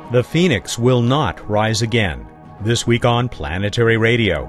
The Phoenix will not rise again. This week on Planetary Radio.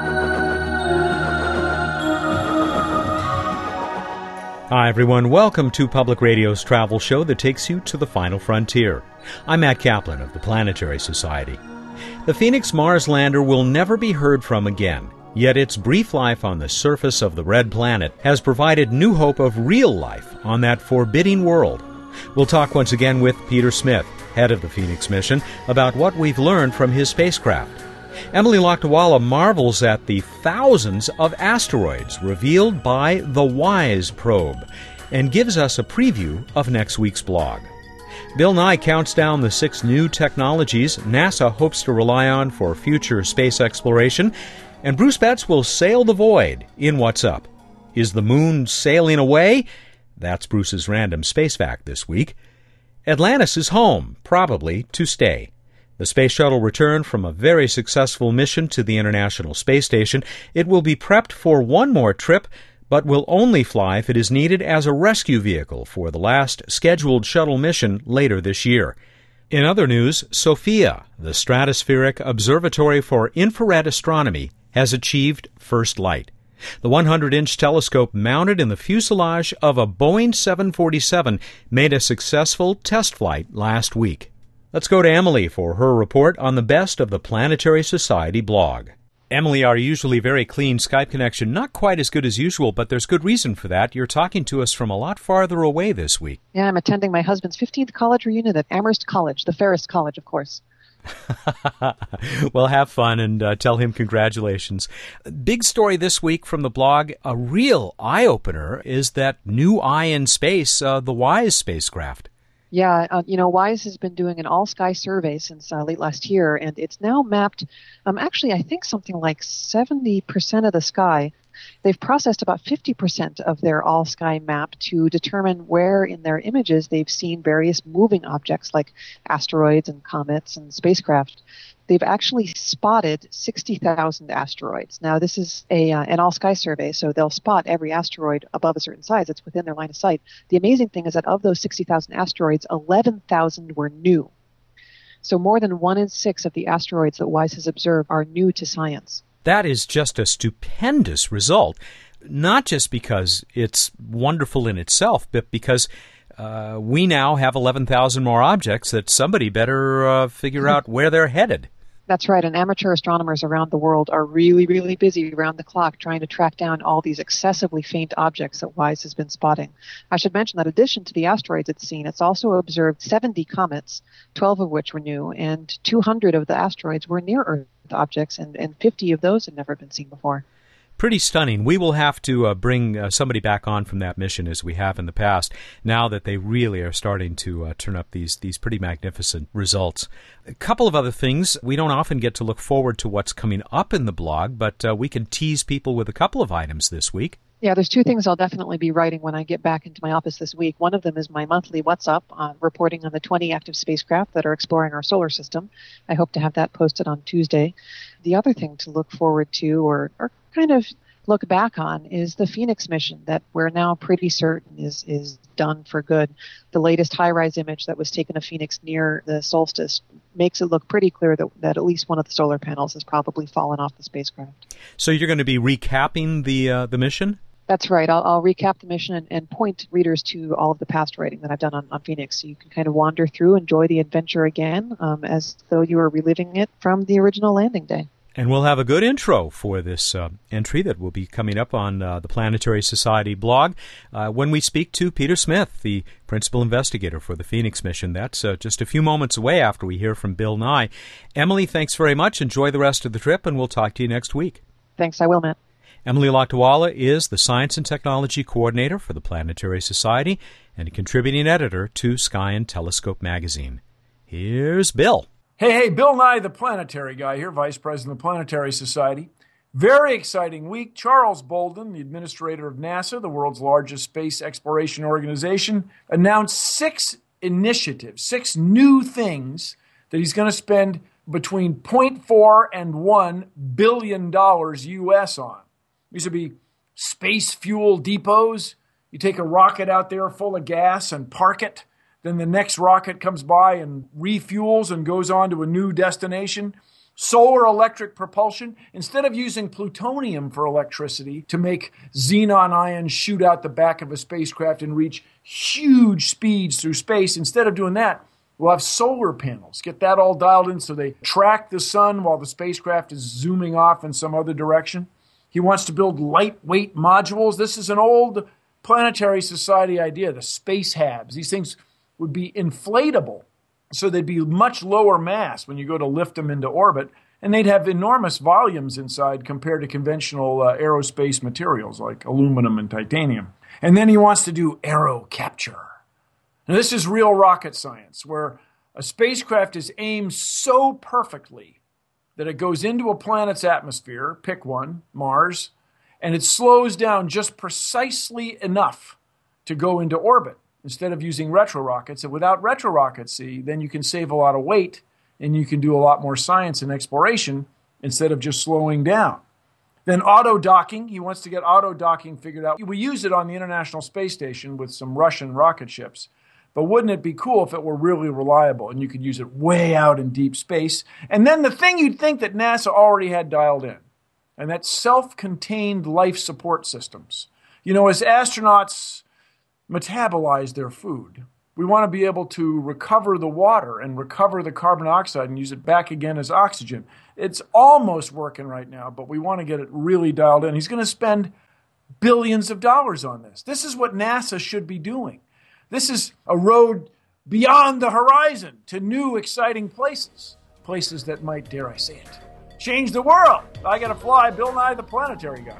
Hi everyone, welcome to Public Radio's travel show that takes you to the final frontier. I'm Matt Kaplan of the Planetary Society. The Phoenix Mars lander will never be heard from again, yet its brief life on the surface of the red planet has provided new hope of real life on that forbidding world. We'll talk once again with Peter Smith, head of the Phoenix mission, about what we've learned from his spacecraft. Emily Lakdawalla marvels at the thousands of asteroids revealed by the WISE probe and gives us a preview of next week's blog. Bill Nye counts down the 6 new technologies NASA hopes to rely on for future space exploration, and Bruce Betts will sail the void in What's Up. Is the moon sailing away? That's Bruce's random space fact this week. Atlantis is home, probably to stay. The space shuttle returned from a very successful mission to the International Space Station. It will be prepped for one more trip, but will only fly if it is needed as a rescue vehicle for the last scheduled shuttle mission later this year. In other news, SOFIA, the Stratospheric Observatory for Infrared Astronomy, has achieved first light. The 100-inch telescope mounted in the fuselage of a Boeing 747 made a successful test flight last week. Let's go to Emily for her report on the best of the Planetary Society blog. Emily, our usually very clean Skype connection, not quite as good as usual, but there's good reason for that. You're talking to us from a lot farther away this week. Yeah, I'm attending my husband's 15th college reunion at Amherst College, the Ferris College, of course. Well, have fun and tell him congratulations. Big story this week from the blog, a real eye-opener, is that new eye in space, the WISE spacecraft. Yeah, WISE has been doing an all-sky survey since late last year, and it's now mapped, actually, I think something like 70% of the sky. They've processed about 50% of their all-sky map to determine where in their images they've seen various moving objects like asteroids and comets and spacecraft. They've actually spotted 60,000 asteroids. Now, this is an all-sky survey, so they'll spot every asteroid above a certain size. It's within their line of sight. The amazing thing is that of those 60,000 asteroids, 11,000 were new. So more than 1 in 6 of the asteroids that WISE has observed are new to science. That is just a stupendous result, not just because it's wonderful in itself, but because we now have 11,000 more objects that somebody better figure out where they're headed. That's right, and amateur astronomers around the world are really, really busy around the clock trying to track down all these excessively faint objects that WISE has been spotting. I should mention that in addition to the asteroids it's seen, it's also observed 70 comets, 12 of which were new, and 200 of the asteroids were near-Earth objects, and 50 of those had never been seen before. Pretty stunning. We will have to bring somebody back on from that mission as we have in the past, now that they really are starting to turn up these pretty magnificent results. A couple of other things. We don't often get to look forward to what's coming up in the blog, but we can tease people with a couple of items this week. Yeah, there's 2 things I'll definitely be writing when I get back into my office this week. One of them is my monthly What's Up, reporting on the 20 active spacecraft that are exploring our solar system. I hope to have that posted on Tuesday. The other thing to look forward to, or kind of look back on, is the Phoenix mission that we're now pretty certain is done for good. The latest high-rise image that was taken of Phoenix near the solstice makes it look pretty clear that at least one of the solar panels has probably fallen off the spacecraft. So you're going to be recapping the mission? That's right. I'll recap the mission and point readers to all of the past writing that I've done on Phoenix, so you can kind of wander through, enjoy the adventure again, as though you were reliving it from the original landing day. And we'll have a good intro for this entry that will be coming up on the Planetary Society blog when we speak to Peter Smith, the principal investigator for the Phoenix mission. That's just a few moments away after we hear from Bill Nye. Emily, thanks very much. Enjoy the rest of the trip, and we'll talk to you next week. Thanks, I will, Matt. Emily Lakdawalla is the Science and Technology Coordinator for the Planetary Society and a contributing editor to Sky and Telescope magazine. Here's Bill. Hey, Bill Nye, the planetary guy here, Vice President of the Planetary Society. Very exciting week. Charles Bolden, the administrator of NASA, the world's largest space exploration organization, announced 6 initiatives, 6 new things that he's going to spend between $0.4 and $1 billion U.S. on. These would be space fuel depots. You take a rocket out there full of gas and park it. Then the next rocket comes by and refuels and goes on to a new destination. Solar electric propulsion. Instead of using plutonium for electricity to make xenon ions shoot out the back of a spacecraft and reach huge speeds through space, instead of doing that, we'll have solar panels. Get that all dialed in so they track the sun while the spacecraft is zooming off in some other direction. He wants to build lightweight modules. This is an old Planetary Society idea, the space habs. These things would be inflatable, so they'd be much lower mass when you go to lift them into orbit, and they'd have enormous volumes inside compared to conventional aerospace materials like aluminum and titanium. And then he wants to do aero capture. Now, this is real rocket science, where a spacecraft is aimed so perfectly that it goes into a planet's atmosphere, pick one, Mars, and it slows down just precisely enough to go into orbit instead of using retro rockets. And without retro rockets, then you can save a lot of weight and you can do a lot more science and exploration instead of just slowing down. Then auto docking. He wants to get auto docking figured out. We use it on the International Space Station with some Russian rocket ships. But wouldn't it be cool if it were really reliable and you could use it way out in deep space? And then the thing you'd think that NASA already had dialed in, and that's self-contained life support systems. You know, as astronauts metabolize their food, we want to be able to recover the water and recover the carbon dioxide and use it back again as oxygen. It's almost working right now, but we want to get it really dialed in. He's going to spend billions of dollars on this. This is what NASA should be doing. This is a road beyond the horizon to new, exciting places. Places that might, dare I say it, change the world. I got to fly Bill Nye the Planetary Guy.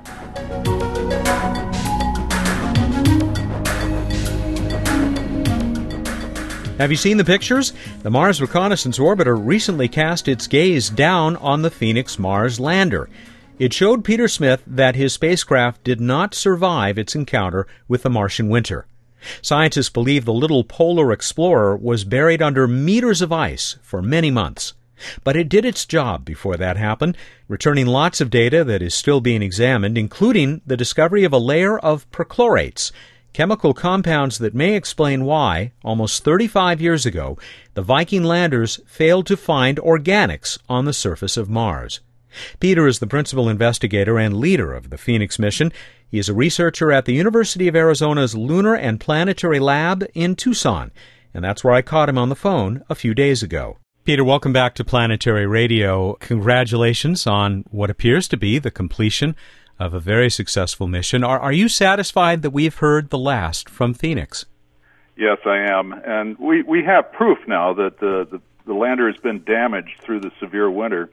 Have you seen the pictures? The Mars Reconnaissance Orbiter recently cast its gaze down on the Phoenix Mars lander. It showed Peter Smith that his spacecraft did not survive its encounter with the Martian winter. Scientists believe the little polar explorer was buried under meters of ice for many months. But it did its job before that happened, returning lots of data that is still being examined, including the discovery of a layer of perchlorates, chemical compounds that may explain why, almost 35 years ago, the Viking landers failed to find organics on the surface of Mars. Peter is the principal investigator and leader of the Phoenix mission. He is a researcher at the University of Arizona's Lunar and Planetary Lab in Tucson, and that's where I caught him on the phone a few days ago. Peter, welcome back to Planetary Radio. Congratulations on what appears to be the completion of a very successful mission. Are you satisfied that we've heard the last from Phoenix? Yes, I am. And we have proof now that the lander has been damaged through the severe winter.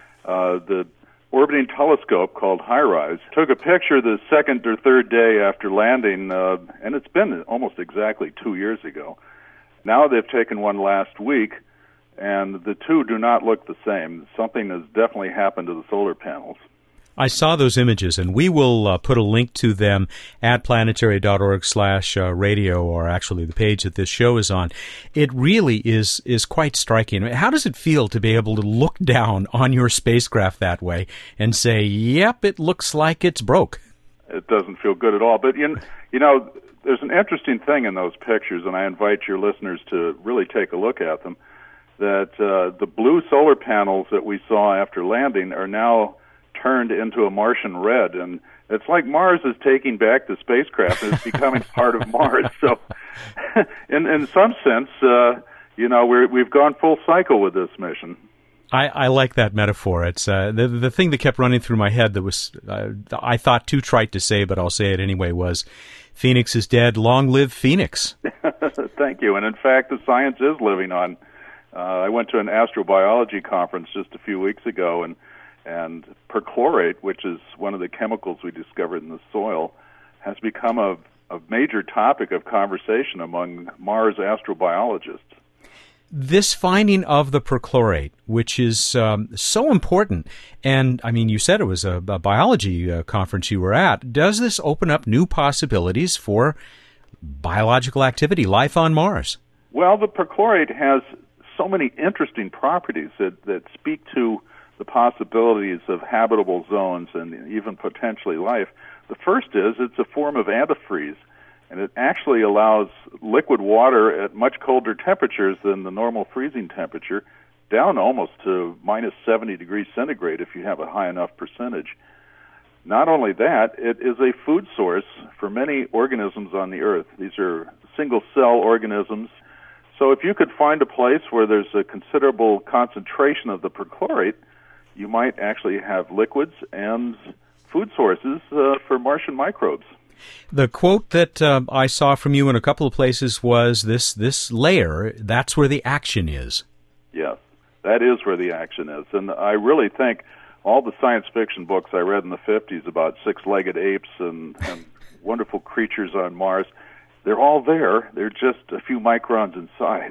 The orbiting telescope called HiRISE took a picture the second or third day after landing, and it's been almost exactly 2 years ago. Now they've taken one last week, and the two do not look the same. Something has definitely happened to the solar panels. I saw those images, and we will put a link to them at planetary.org/radio, or actually the page that this show is on. It really is quite striking. How does it feel to be able to look down on your spacecraft that way and say, yep, it looks like it's broke? It doesn't feel good at all. But, you know, there's an interesting thing in those pictures, and I invite your listeners to really take a look at them, that the blue solar panels that we saw after landing are now turned into a Martian red, and it's like Mars is taking back the spacecraft and it's becoming part of Mars. So, in some sense, we've gone full cycle with this mission. I like that metaphor. It's the thing that kept running through my head that was I thought too trite to say, but I'll say it anyway, was Phoenix is dead, long live Phoenix. Thank you. And in fact, the science is living on. I went to an astrobiology conference just a few weeks ago, and perchlorate, which is one of the chemicals we discovered in the soil, has become a major topic of conversation among Mars astrobiologists. This finding of the perchlorate, which is so important, and I mean, you said it was a biology conference you were at, does this open up new possibilities for biological activity, life on Mars? Well, the perchlorate has so many interesting properties that speak to the possibilities of habitable zones and even potentially life. The first is it's a form of antifreeze, and it actually allows liquid water at much colder temperatures than the normal freezing temperature, down almost to minus 70 degrees centigrade if you have a high enough percentage. Not only that, it is a food source for many organisms on the Earth. These are single-cell organisms. So if you could find a place where there's a considerable concentration of the perchlorate, you might actually have liquids and food sources for Martian microbes. The quote that I saw from you in a couple of places was this layer, that's where the action is. Yes, that is where the action is. And I really think all the science fiction books I read in the 50s about six-legged apes and wonderful creatures on Mars, they're all there. They're just a few microns in size.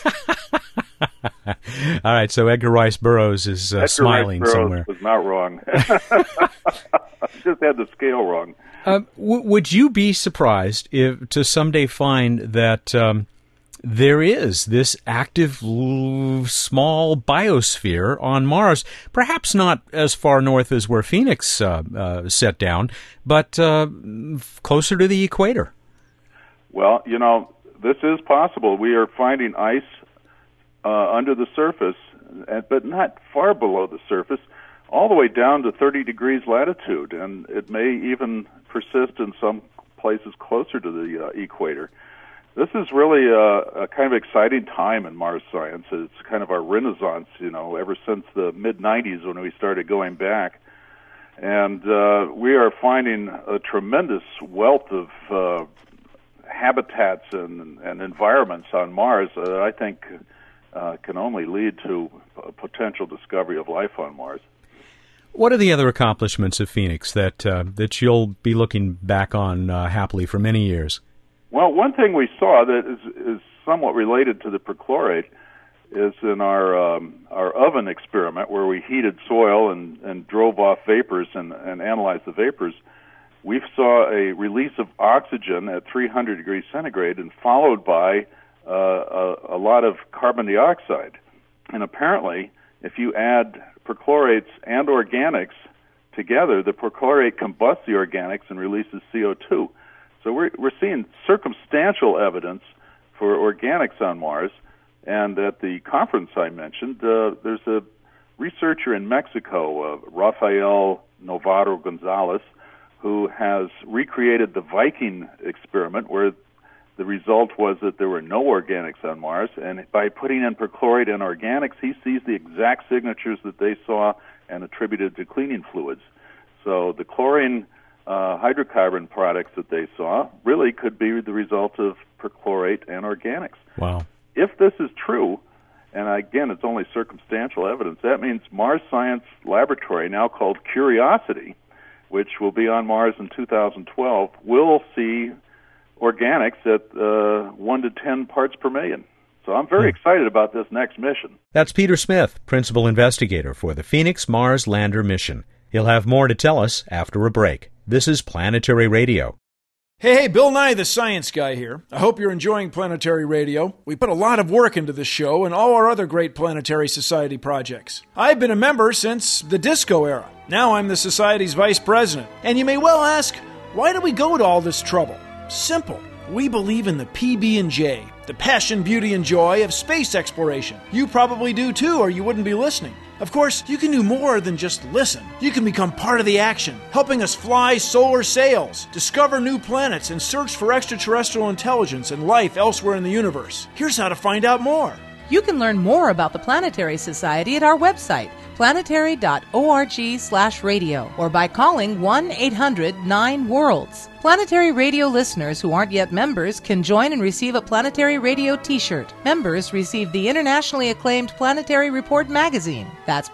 All right, so Edgar Rice Burroughs is smiling somewhere. Was not wrong. Just had the scale wrong. Would you be surprised if to someday find that there is this active small biosphere on Mars, perhaps not as far north as where Phoenix set down, but closer to the equator? Well, this is possible. We are finding ice under the surface, but not far below the surface, all the way down to 30 degrees latitude, and it may even persist in some places closer to the equator. This is really a kind of exciting time in Mars science. It's kind of our renaissance, ever since the mid-'90s when we started going back. And we are finding a tremendous wealth of habitats and environments on Mars that I think can only lead to a potential discovery of life on Mars. What are the other accomplishments of Phoenix that you'll be looking back on happily for many years? Well, one thing we saw that is somewhat related to the perchlorate is in our oven experiment where we heated soil and drove off vapors and analyzed the vapors. We saw a release of oxygen at 300 degrees centigrade and followed by a lot of carbon dioxide. And apparently, if you add perchlorates and organics together, the perchlorate combusts the organics and releases CO2. So we're seeing circumstantial evidence for organics on Mars. And at the conference I mentioned, there's a researcher in Mexico, Rafael Novarro Gonzalez, who has recreated the Viking experiment where the result was that there were no organics on Mars, and by putting in perchlorate and organics, he sees the exact signatures that they saw and attributed to cleaning fluids. So the chlorine hydrocarbon products that they saw really could be the result of perchlorate and organics. Wow. If this is true, and again, it's only circumstantial evidence, that means Mars Science Laboratory, now called Curiosity, which will be on Mars in 2012, will see organics at 1 to 10 parts per million. So I'm very excited about this next mission. That's Peter Smith, Principal Investigator for the Phoenix Mars Lander mission. He'll have more to tell us after a break. This is Planetary Radio. Hey, Bill Nye, the science guy here. I hope you're enjoying Planetary Radio. We put a lot of work into this show and all our other great Planetary Society projects. I've been a member since the disco era. Now I'm the Society's vice president. And you may well ask, why do we go to all this trouble? Simple. We believe in the PB&J, the passion, beauty, and joy of space exploration. You probably do too, or you wouldn't be listening. Of course, you can do more than just listen. You can become part of the action, helping us fly solar sails, discover new planets, and search for extraterrestrial intelligence and life elsewhere in the universe. Here's how to find out more. You can learn more about the Planetary Society at our website, planetary.org/radio, or by calling 1-800-9-WORLDS. Planetary Radio listeners who aren't yet members can join and receive a Planetary Radio t-shirt. Members receive the internationally acclaimed Planetary Report magazine. That's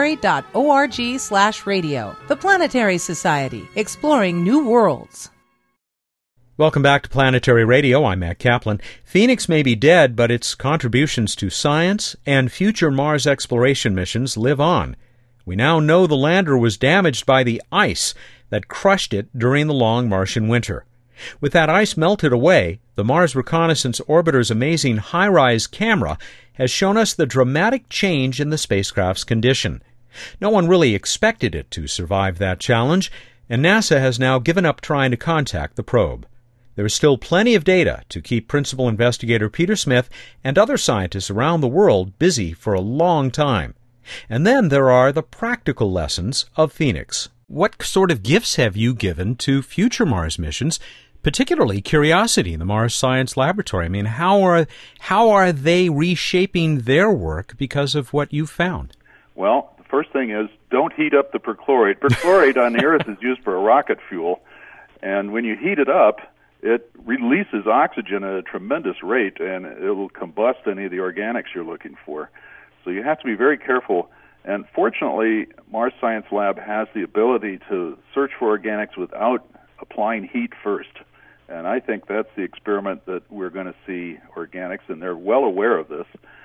planetary.org/radio. The Planetary Society, exploring new worlds. Welcome back to Planetary Radio. I'm Matt Kaplan. Phoenix may be dead, but its contributions to science and future Mars exploration missions live on. We now know the lander was damaged by the ice that crushed it during the long Martian winter. With that ice melted away, the Mars Reconnaissance Orbiter's amazing HiRISE camera has shown us the dramatic change in the spacecraft's condition. No one really expected it to survive that challenge, and NASA has now given up trying to contact the probe. There is still plenty of data to keep Principal Investigator Peter Smith and other scientists around the world busy for a long time. And then there are the practical lessons of Phoenix. What sort of gifts have you given to future Mars missions, particularly Curiosity and the Mars Science Laboratory? I mean, how are they reshaping their work because of what you've found? Well, the first thing is don't heat up the perchlorate. Perchlorate on the Earth is used for a rocket fuel, and when you heat it up, it releases oxygen at a tremendous rate, and it will combust any of the organics you're looking for. So you have to be very careful. And fortunately, Mars Science Lab has the ability to search for organics without applying heat first. And I think that's the experiment that we're going to see organics, and they're well aware of this.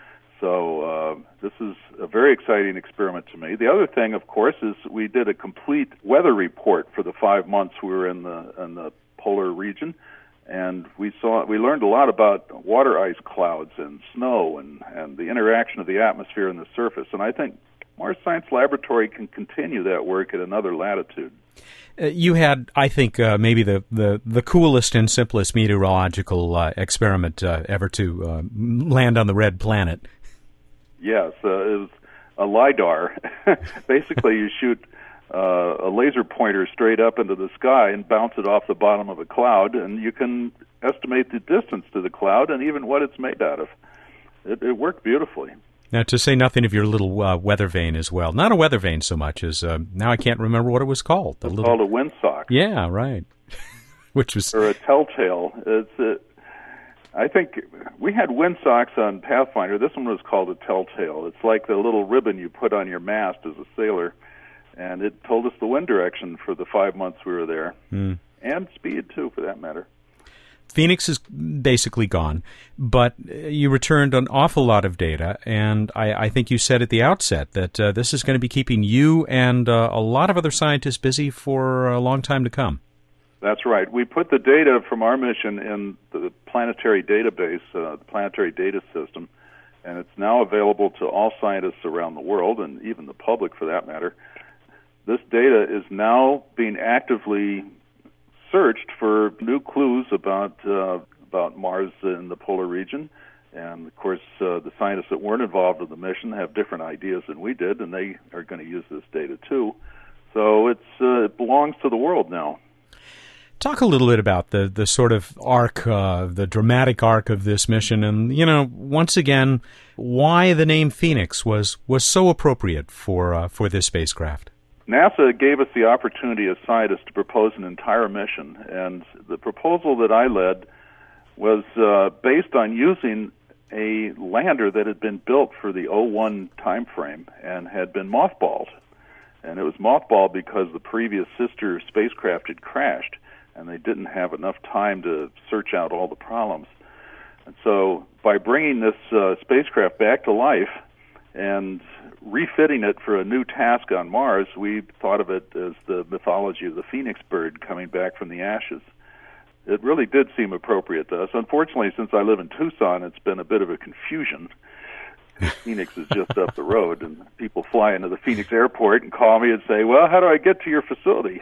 So this is a very exciting experiment to me. The other thing, of course, is we did a complete weather report for the 5 months we were in the polar region, and we learned a lot about water ice clouds and snow and the interaction of the atmosphere and the surface. And I think Mars Science Laboratory can continue that work at another latitude. You had, I think, maybe the coolest and simplest meteorological experiment ever to land on the red planet. Yes, it was a LiDAR. Basically, you shoot a laser pointer straight up into the sky and bounce it off the bottom of a cloud, and you can estimate the distance to the cloud and even what it's made out of. It worked beautifully. Now, to say nothing of your little weather vane as well. Not a weather vane so much as, now I can't remember what it was called. It's called a windsock. Yeah, right. Which was... Or a telltale. I think we had windsocks on Pathfinder. This one was called a telltale. It's like the little ribbon you put on your mast as a sailor, and it told us the wind direction for the 5 months we were there, and speed, too, for that matter. Phoenix is basically gone, but you returned an awful lot of data, and I think you said at the outset that this is going to be keeping you and a lot of other scientists busy for a long time to come. That's right. We put the data from our mission in the planetary database, the planetary data system, and it's now available to all scientists around the world, and even the public for that matter. This data is now being actively searched for new clues about Mars in the polar region. And, of course, the scientists that weren't involved in the mission have different ideas than we did, and they are going to use this data, too. So it belongs to the world now. Talk a little bit about the sort of arc, the dramatic arc of this mission, and, once again, why the name Phoenix was so appropriate for this spacecraft. NASA gave us the opportunity as scientists to propose an entire mission, and the proposal that I led was based on using a lander that had been built for the 01 time frame and had been mothballed. And it was mothballed because the previous sister spacecraft had crashed, and they didn't have enough time to search out all the problems. And so by bringing this spacecraft back to life and refitting it for a new task on Mars, we thought of it as the mythology of the phoenix bird coming back from the ashes. It really did seem appropriate to us. Unfortunately, since I live in Tucson, it's been a bit of a confusion. Phoenix is just up the road, and people fly into the Phoenix airport and call me and say, well, how do I get to your facility?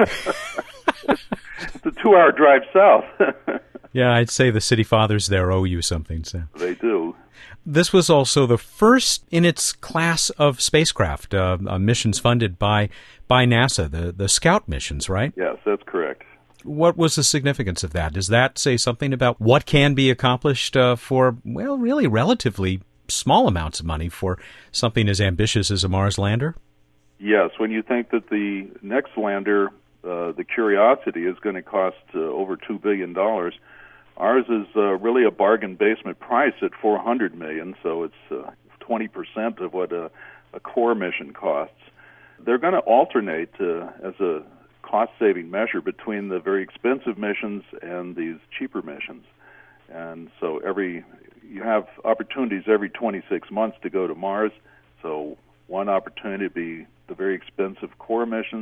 It's a 2-hour drive south. Yeah, I'd say the city fathers there owe you something. So. They do. This was also the first in its class of spacecraft missions funded by NASA, the Scout missions, right? Yes, that's correct. What was the significance of that? Does that say something about what can be accomplished for, well, really relatively small amounts of money for something as ambitious as a Mars lander? Yes, when you think that the next lander, the Curiosity, is going to cost over $2 billion, ours is really a bargain basement price at $400 million, so it's 20% of what a core mission costs. They're going to alternate as a cost-saving measure between the very expensive missions and these cheaper missions. And so you have opportunities every 26 months to go to Mars. So one opportunity would be the very expensive core missions.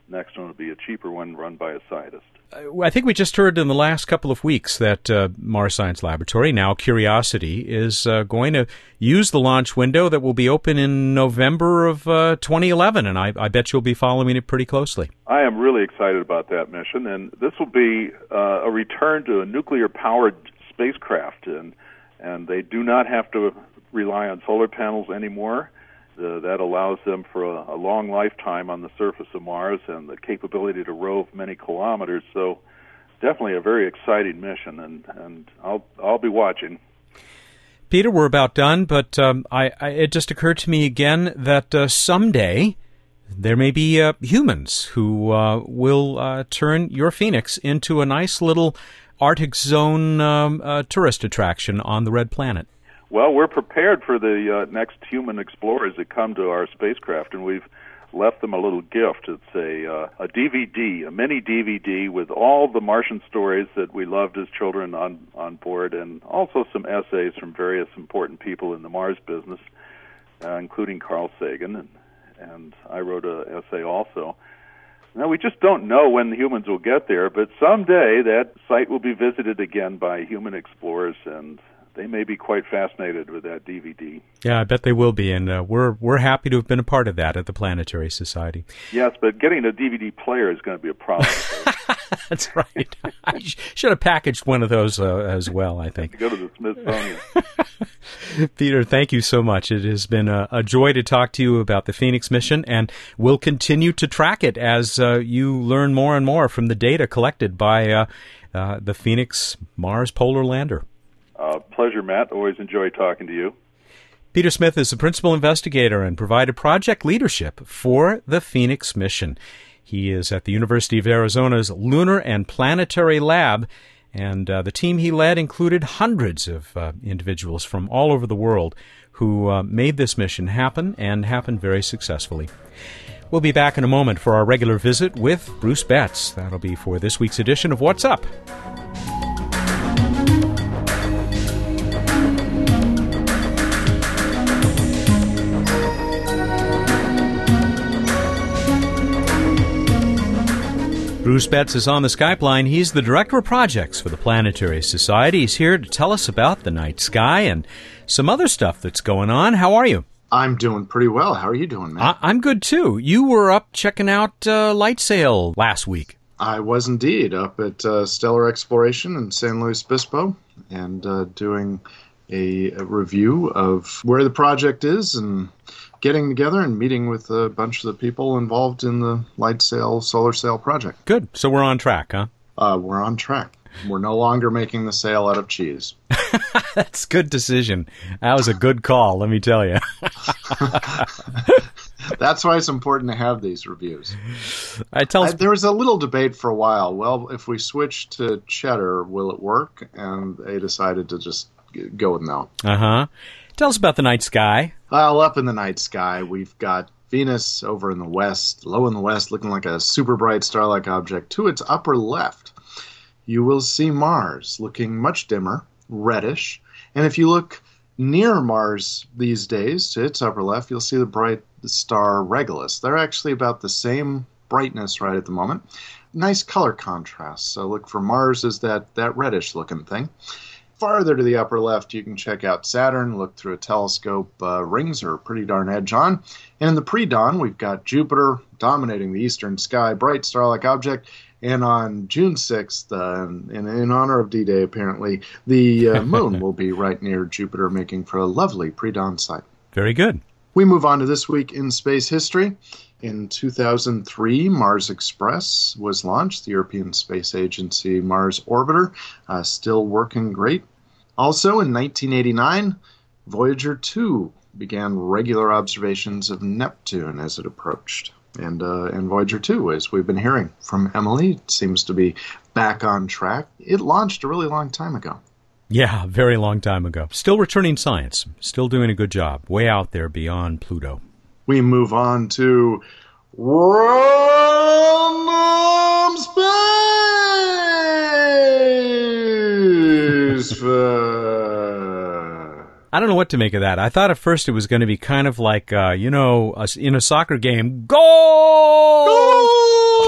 next one will be a cheaper one run by a scientist. I think we just heard in the last couple of weeks that Mars Science Laboratory, now Curiosity, is going to use the launch window that will be open in November of 2011, and I bet you'll be following it pretty closely. I am really excited about that mission, and this will be a return to a nuclear-powered spacecraft, and they do not have to rely on solar panels anymore. That allows them for a long lifetime on the surface of Mars and the capability to rove many kilometers. So definitely a very exciting mission, and I'll be watching. Peter, we're about done, but it just occurred to me again that someday there may be humans who will turn your Phoenix into a nice little Arctic Zone tourist attraction on the Red Planet. Well, we're prepared for the next human explorers that come to our spacecraft, and we've left them a little gift. It's a DVD, a mini DVD with all the Martian stories that we loved as children on board, and also some essays from various important people in the Mars business, including Carl Sagan, and I wrote an essay also. Now, we just don't know when the humans will get there, but someday that site will be visited again by human explorers, and they may be quite fascinated with that DVD. Yeah, I bet they will be, and we're happy to have been a part of that at the Planetary Society. Yes, but getting a DVD player is going to be a problem. That's right. I should have packaged one of those as well, I think. Go to the Smithsonian. Peter, thank you so much. It has been a joy to talk to you about the Phoenix mission, and we'll continue to track it as you learn more and more from the data collected by the Phoenix Mars Polar Lander. Pleasure, Matt. Always enjoy talking to you. Peter Smith is the principal investigator and provided project leadership for the Phoenix mission. He is at the University of Arizona's Lunar and Planetary Lab, and the team he led included hundreds of individuals from all over the world who made this mission happen and happen very successfully. We'll be back in a moment for our regular visit with Bruce Betts. That'll be for this week's edition of What's Up? Bruce Betts is on the Skype line. He's the Director of Projects for the Planetary Society. He's here to tell us about the night sky and some other stuff that's going on. How are you? I'm doing pretty well. How are you doing, Matt? I'm good, too. You were up checking out Light Sail last week. I was indeed up at Stellar Exploration in San Luis Obispo and doing a review of where the project is and getting together and meeting with a bunch of the people involved in the Light Sail solar sail project. Good. So we're on track, huh? We're on track. We're no longer making the sail out of cheese. That's a good decision. That was a good call, let me tell you. That's why it's important to have these reviews. There was a little debate for a while. Well, if we switch to cheddar, will it work? And they decided to just go with no. Uh-huh. Tell us about the night sky. Well, up in the night sky, we've got Venus over in the west, low in the west, looking like a super bright star-like object. To its upper left, you will see Mars, looking much dimmer, reddish. And if you look near Mars these days, to its upper left, you'll see the bright star Regulus. They're actually about the same brightness right at the moment. Nice color contrast. So look for Mars as that reddish-looking thing. Farther to the upper left, you can check out Saturn, look through a telescope. Rings are pretty darn edge on. And in the pre-dawn, we've got Jupiter dominating the eastern sky, bright star-like object. And on June 6th, in honor of D-Day apparently, the moon will be right near Jupiter, making for a lovely pre-dawn sight. Very good. We move on to this week in space history. In 2003, Mars Express was launched, the European Space Agency Mars Orbiter, still working great. Also, in 1989, Voyager 2 began regular observations of Neptune as it approached. And Voyager 2, as we've been hearing from Emily, seems to be back on track. It launched a really long time ago. Yeah, a very long time ago. Still returning science. Still doing a good job. Way out there beyond Pluto. We move on to Random Space Fact. I don't know what to make of that. I thought at first it was going to be kind of like, in a soccer game, goal!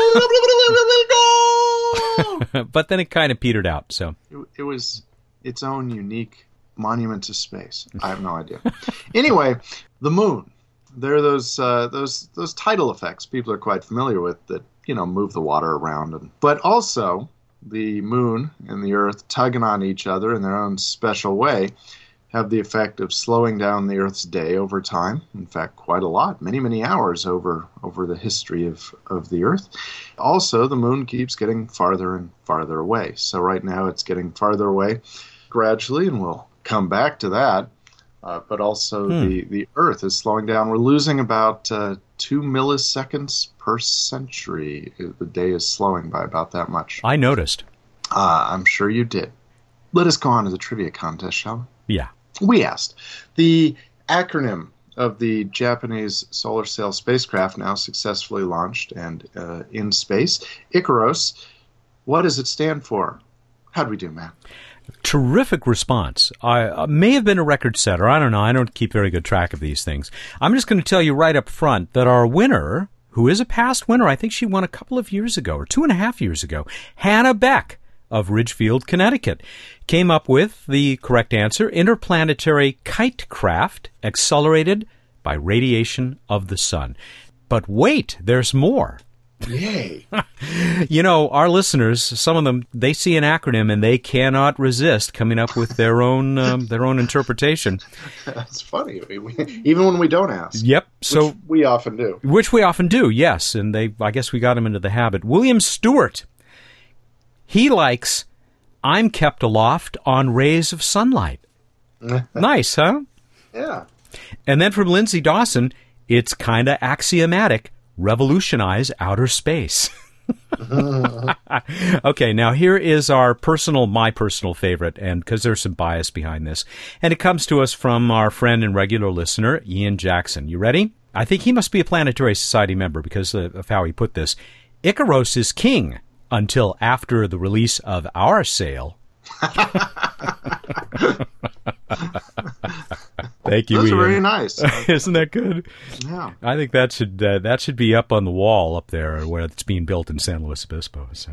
But then it kind of petered out. So it was its own unique monument to space. I have no idea. Anyway, the moon. There are those tidal effects people are quite familiar with that, move the water around. But also, the moon and the Earth tugging on each other in their own special way have the effect of slowing down the Earth's day over time. In fact, quite a lot, many, many hours over the history of the Earth. Also, the moon keeps getting farther and farther away. So right now it's getting farther away gradually, and we'll come back to that. But also the Earth is slowing down. We're losing about 2 milliseconds per century. The day is slowing by about that much. I noticed. I'm sure you did. Let us go on to the trivia contest, shall we? Yeah. We asked. The acronym of the Japanese solar sail spacecraft now successfully launched and in space, Icaros. What does it stand for? How'd we do, Matt? Terrific response. I may have been a record setter. I don't know. I don't keep very good track of these things. I'm just going to tell you right up front that our winner, who is a past winner, I think she won a couple of years ago or 2.5 years ago, Hannah Beck of Ridgefield, Connecticut, came up with the correct answer: interplanetary kite craft accelerated by radiation of the sun. But wait, there's more. Yay. Our listeners, some of them, they see an acronym and they cannot resist coming up with their own interpretation. That's funny. Even when we don't ask. Yep. Which we often do. Which we often do, yes. And I guess we got them into the habit. William Stewart. He likes, I'm kept aloft on rays of sunlight. Nice, huh? Yeah. And then from Lindsay Dawson, it's kind of axiomatic. Revolutionize outer space. Okay, now here is my personal favorite, and because there's some bias behind this. And it comes to us from our friend and regular listener, Ian Jackson. You ready? I think he must be a Planetary Society member because of how he put this. Icaros is king until after the release of our sail. Thank you, Those Ian. are very nice. Isn't that good? Yeah. I think that should be up on the wall up there where it's being built in San Luis Obispo. So.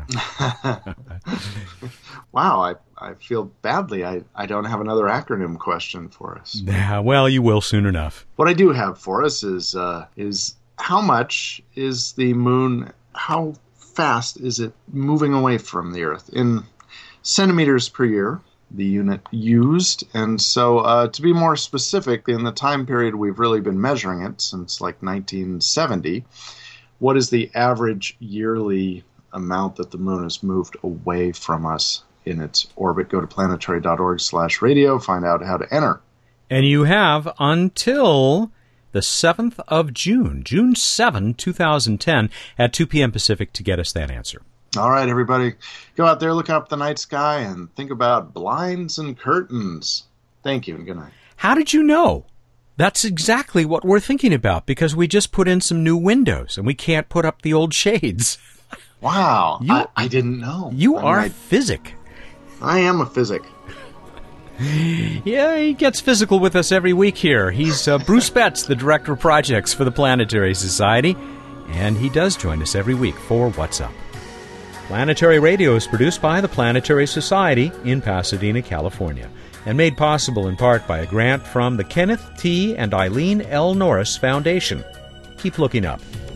Wow, I feel badly. I don't have another acronym question for us. Yeah, well, you will soon enough. What I do have for us is how much is the moon? How fast is it moving away from the Earth in centimeters per year? The unit used. And so to be more specific, in the time period we've really been measuring it since like 1970, what is the average yearly amount that the moon has moved away from us in its orbit? Go to planetary.org/radio, find out how to enter. And you have until the 7th of June 7, 2010 at 2 p.m. Pacific to get us that answer. All right, everybody, go out there, look up the night sky, and think about blinds and curtains. Thank you, and good night. How did you know? That's exactly what we're thinking about, because we just put in some new windows, and we can't put up the old shades. Wow, I didn't know. You are a physic. I am a physic. Yeah, he gets physical with us every week here. He's Bruce Betts, the Director of Projects for the Planetary Society, and he does join us every week for What's Up. Planetary Radio is produced by the Planetary Society in Pasadena, California, and made possible in part by a grant from the Kenneth T. and Eileen L. Norris Foundation. Keep looking up.